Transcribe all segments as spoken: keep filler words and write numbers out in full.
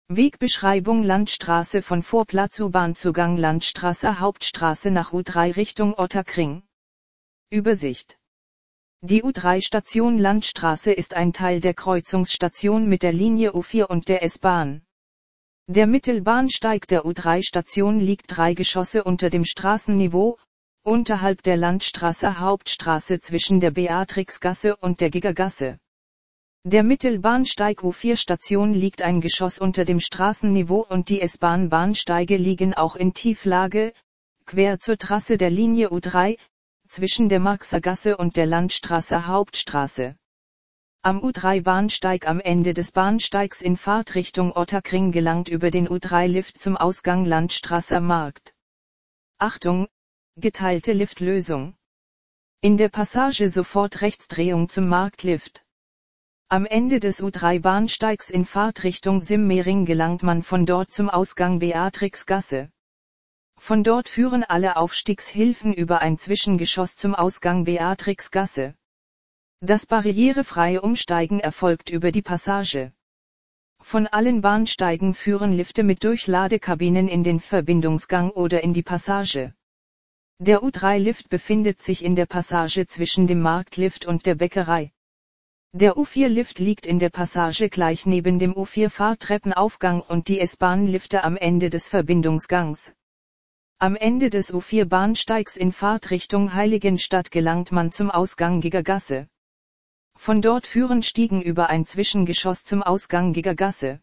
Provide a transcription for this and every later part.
Wegbeschreibung: Landstraße von Vorplatz U-Bahn-Zugang Landstraße Hauptstraße nach U drei Richtung Ottakring. Übersicht. Die U drei Station Landstraße ist ein Teil der Kreuzungsstation mit der Linie U vier und der S-Bahn. Der Mittelbahnsteig der U drei Station liegt drei Geschosse unter dem Straßenniveau, unterhalb der Landstraße Hauptstraße zwischen der Beatrixgasse und der Gigergasse. Der Mittelbahnsteig U vier Station liegt ein Geschoss unter dem Straßenniveau und die S-Bahn-Bahnsteige liegen auch in Tieflage, quer zur Trasse der Linie U drei, zwischen der Marxergasse und der Landstraße Hauptstraße. Am U drei Bahnsteig am Ende des Bahnsteigs in Fahrtrichtung Ottakring gelangt über den U drei Lift zum Ausgang Landstraße Markt. Achtung! Geteilte Liftlösung. In der Passage sofort Rechtsdrehung zum Marktlift. Am Ende des U drei Bahnsteigs in Fahrtrichtung Simmering gelangt man von dort zum Ausgang Beatrixgasse. Von dort führen alle Aufstiegshilfen über ein Zwischengeschoss zum Ausgang Beatrixgasse. Das barrierefreie Umsteigen erfolgt über die Passage. Von allen Bahnsteigen führen Lifte mit Durchladekabinen in den Verbindungsgang oder in die Passage. Der U drei Lift befindet sich in der Passage zwischen dem Marktlift und der Bäckerei. Der U vier Lift liegt in der Passage gleich neben dem U vier Fahrtreppenaufgang und die S-Bahn-Lifte am Ende des Verbindungsgangs. Am Ende des U vier Bahnsteigs in Fahrtrichtung Heiligenstadt gelangt man zum Ausgang Gigergasse. Von dort führen Stiegen über ein Zwischengeschoss zum Ausgang Gigergasse.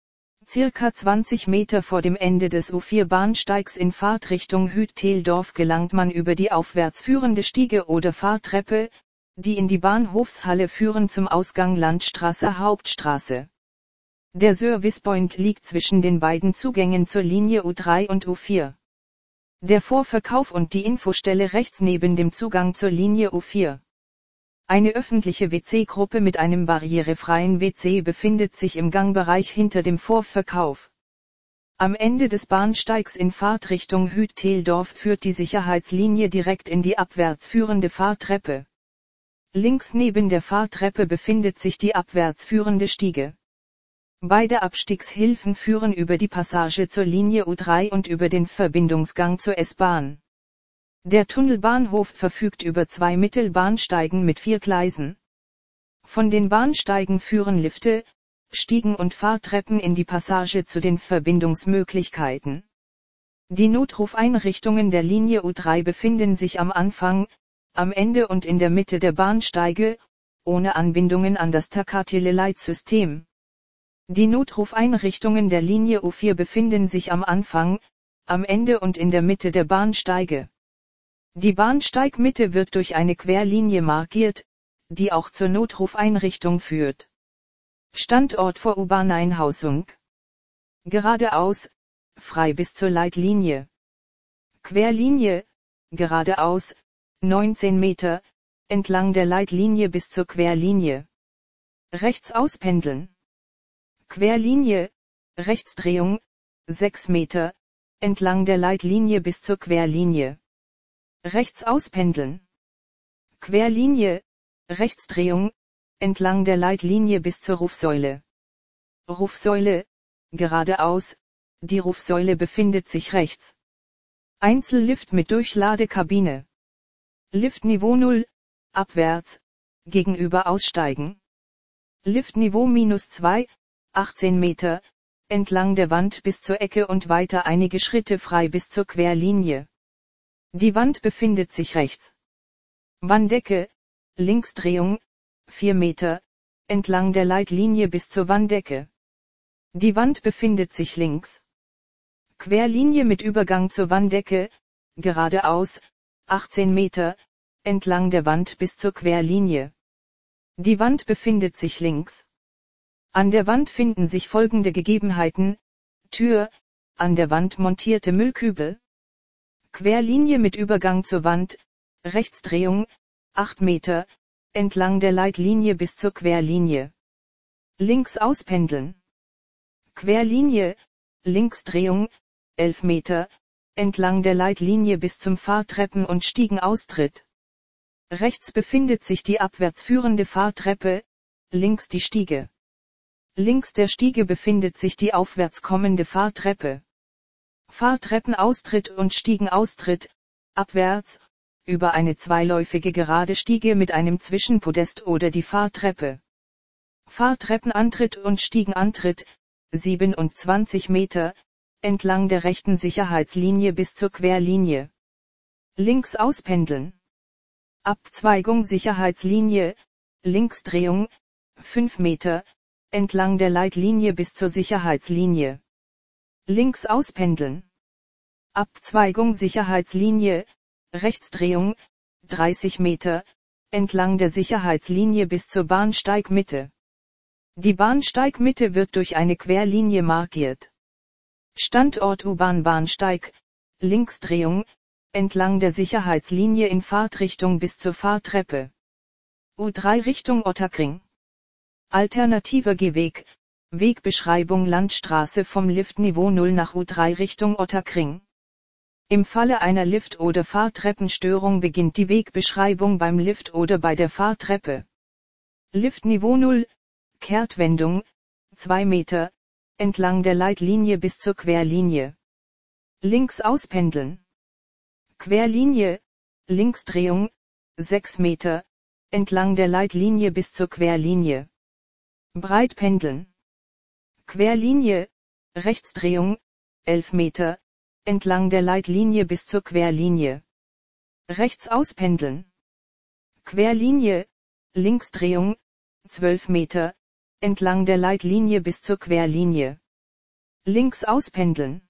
Circa zwanzig Meter vor dem Ende des U vier Bahnsteigs in Fahrtrichtung Hütteldorf gelangt man über die aufwärts führende Stiege oder Fahrtreppe, die in die Bahnhofshalle führen zum Ausgang Landstraße Hauptstraße. Der Servicepoint liegt zwischen den beiden Zugängen zur Linie U drei und U vier. Der Vorverkauf und die Infostelle rechts neben dem Zugang zur Linie U vier. Eine öffentliche W C-Gruppe mit einem barrierefreien W C befindet sich im Gangbereich hinter dem Vorverkauf. Am Ende des Bahnsteigs in Fahrtrichtung Hütteldorf führt die Sicherheitslinie direkt in die abwärts führende Fahrtreppe. Links neben der Fahrtreppe befindet sich die abwärts führende Stiege. Beide Abstiegshilfen führen über die Passage zur Linie U drei und über den Verbindungsgang zur S-Bahn. Der Tunnelbahnhof verfügt über zwei Mittelbahnsteigen mit vier Gleisen. Von den Bahnsteigen führen Lifte, Stiegen und Fahrtreppen in die Passage zu den Verbindungsmöglichkeiten. Die Notrufeinrichtungen der Linie U drei befinden sich am Anfang, am Ende und in der Mitte der Bahnsteige, ohne Anbindungen an das Takateleleitsystem. Die Notrufeinrichtungen der Linie U vier befinden sich am Anfang, am Ende und in der Mitte der Bahnsteige. Die Bahnsteigmitte wird durch eine Querlinie markiert, die auch zur Notrufeinrichtung führt. Standort vor U-Bahn-Einhausung. Geradeaus, frei bis zur Leitlinie. Querlinie, geradeaus, neunzehn Meter, entlang der Leitlinie bis zur Querlinie. Rechts auspendeln. Querlinie, Rechtsdrehung, sechs Meter, entlang der Leitlinie bis zur Querlinie. Rechts auspendeln. Querlinie, Rechtsdrehung, entlang der Leitlinie bis zur Rufsäule. Rufsäule, geradeaus, die Rufsäule befindet sich rechts. Einzellift mit Durchladekabine. Liftniveau null, abwärts, gegenüber aussteigen. Liftniveau minus zwei, achtzehn Meter, entlang der Wand bis zur Ecke und weiter einige Schritte frei bis zur Querlinie. Die Wand befindet sich rechts. Wanddecke, Linksdrehung, vier Meter, entlang der Leitlinie bis zur Wanddecke. Die Wand befindet sich links. Querlinie mit Übergang zur Wanddecke, geradeaus, achtzehn Meter, entlang der Wand bis zur Querlinie. Die Wand befindet sich links. An der Wand finden sich folgende Gegebenheiten: Tür, an der Wand montierte Müllkübel. Querlinie mit Übergang zur Wand, Rechtsdrehung, acht Meter, entlang der Leitlinie bis zur Querlinie. Links auspendeln. Querlinie, Linksdrehung, elf Meter, entlang der Leitlinie bis zum Fahrtreppen- und Stiegenaustritt. Rechts befindet sich die abwärts führende Fahrtreppe, links die Stiege. Links der Stiege befindet sich die aufwärts kommende Fahrtreppe. Fahrtreppenaustritt und Stiegenaustritt, abwärts, über eine zweiläufige gerade Stiege mit einem Zwischenpodest oder die Fahrtreppe. Fahrtreppenantritt und Stiegenantritt, siebenundzwanzig Meter, entlang der rechten Sicherheitslinie bis zur Querlinie. Links auspendeln. Abzweigung Sicherheitslinie, Linksdrehung, fünf Meter, entlang der Leitlinie bis zur Sicherheitslinie. Links auspendeln. Abzweigung Sicherheitslinie, Rechtsdrehung, dreißig Meter, entlang der Sicherheitslinie bis zur Bahnsteigmitte. Die Bahnsteigmitte wird durch eine Querlinie markiert. Standort U-Bahn-Bahnsteig, Linksdrehung, entlang der Sicherheitslinie in Fahrtrichtung bis zur Fahrtreppe. U drei Richtung Ottakring. Alternativer Gehweg, Wegbeschreibung Landstraße vom Liftniveau null nach U drei Richtung Ottakring. Im Falle einer Lift- oder Fahrtreppenstörung beginnt die Wegbeschreibung beim Lift oder bei der Fahrtreppe. Liftniveau null, Kehrtwendung, zwei Meter, entlang der Leitlinie bis zur Querlinie. Links auspendeln. Querlinie, Linksdrehung, sechs Meter, entlang der Leitlinie bis zur Querlinie. Breitpendeln. Querlinie, Rechtsdrehung, elf Meter, entlang der Leitlinie bis zur Querlinie. Rechts auspendeln. Querlinie, Linksdrehung, zwölf Meter, entlang der Leitlinie bis zur Querlinie. Links auspendeln.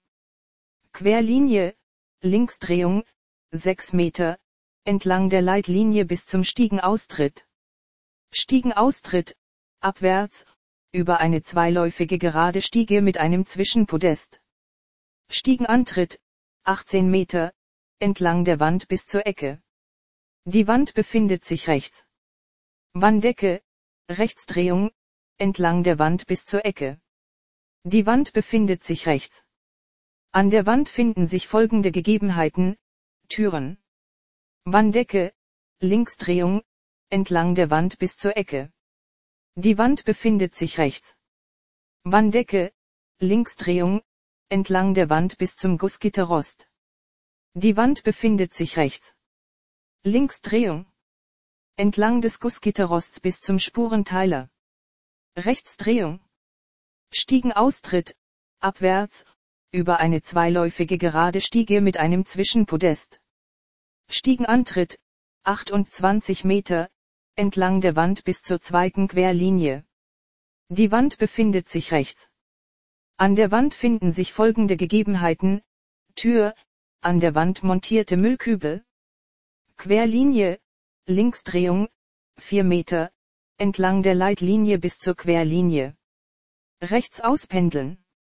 Querlinie, Linksdrehung, sechs Meter, entlang der Leitlinie bis zum Stiegenaustritt. Stiegenaustritt, abwärts, über eine zweiläufige gerade Stiege mit einem Zwischenpodest. Stiegenantritt, achtzehn Meter, entlang der Wand bis zur Ecke. Die Wand befindet sich rechts. Wanddecke, Rechtsdrehung, entlang der Wand bis zur Ecke. Die Wand befindet sich rechts. An der Wand finden sich folgende Gegebenheiten: Türen. Wanddecke, Linksdrehung, entlang der Wand bis zur Ecke. Die Wand befindet sich rechts. Wanddecke, Linksdrehung, entlang der Wand bis zum Gussgitterrost. Die Wand befindet sich rechts. Linksdrehung, entlang des Gussgitterrosts bis zum Spurenteiler. Rechtsdrehung. Stiegenaustritt, abwärts, über eine zweiläufige gerade Stiege mit einem Zwischenpodest. Stiegenantritt, achtundzwanzig Meter, entlang der Wand bis zur zweiten Querlinie. Die Wand befindet sich rechts. An der Wand finden sich folgende Gegebenheiten: Tür, an der Wand montierte Müllkübel. Querlinie, Linksdrehung, vier Meter, entlang der Leitlinie bis zur Querlinie. Rechts auspendeln.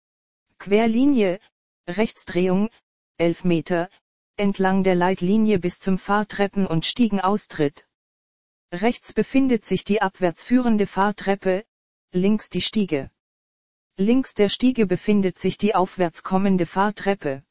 Querlinie, Rechtsdrehung, elf Meter, entlang der Leitlinie bis zum Fahrtreppen- und Stiegenaustritt. Rechts befindet sich die abwärts führende Fahrtreppe, links die Stiege. Links der Stiege befindet sich die aufwärts kommende Fahrtreppe.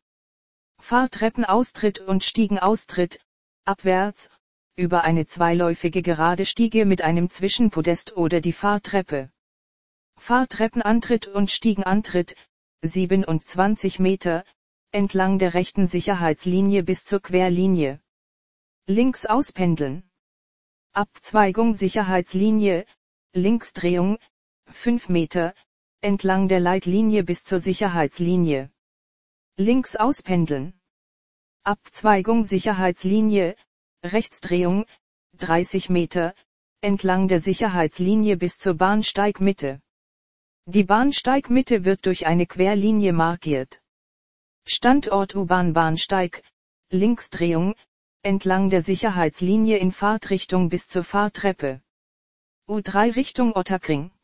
Fahrtreppenaustritt und Stiegenaustritt, abwärts, über eine zweiläufige gerade Stiege mit einem Zwischenpodest oder die Fahrtreppe. Fahrtreppenantritt und Stiegenantritt, siebenundzwanzig Meter, entlang der rechten Sicherheitslinie bis zur Querlinie. Links auspendeln. Abzweigung Sicherheitslinie, Linksdrehung, fünf Meter, entlang der Leitlinie bis zur Sicherheitslinie. Links auspendeln. Abzweigung Sicherheitslinie, Rechtsdrehung, dreißig Meter, entlang der Sicherheitslinie bis zur Bahnsteigmitte. Die Bahnsteigmitte wird durch eine Querlinie markiert. Standort U-Bahn-Bahnsteig, Linksdrehung, entlang der Sicherheitslinie in Fahrtrichtung bis zur Fahrtreppe. U drei Richtung Ottakring.